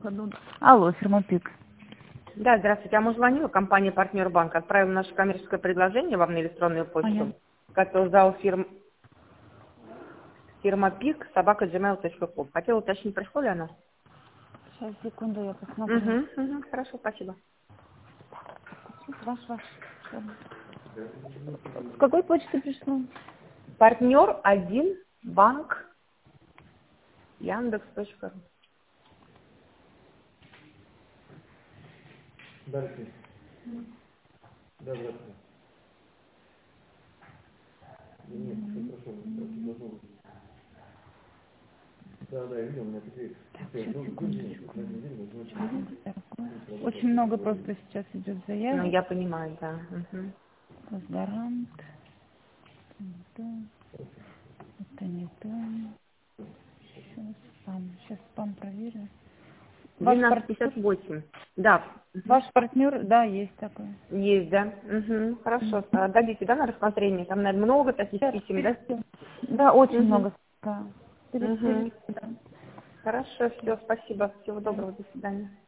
Алло, фирма ПИК. Да, здравствуйте. А мы звонила, компания «Партнер Банк». Отправим наше коммерческое предложение вам на электронную почту. Понятно. Как зал фирма ПИК, @gmail.com. Хотела уточнить, пришло ли оно? Сейчас, секунду, я посмотрю. Хорошо, спасибо. Ваш. С какой почты пришло? Партнер 1 банк Яндекс.ру. Дальше. Да, здравствуйте. Нет, все хорошо. Должно быть. Да, я видел, у меня такие. Очень много просто сейчас идет Ну, заявок. я понимаю, да. Газгарант. Это не то. Сейчас спам проверю. Ваш 1258. Да. Ваш партнер, да, есть такой. Есть, да. Хорошо. Дадите, да, на рассмотрение? Там, наверное, много таких писем, да? Да, очень много. Да. Хорошо, все, спасибо. Всего доброго, до свидания.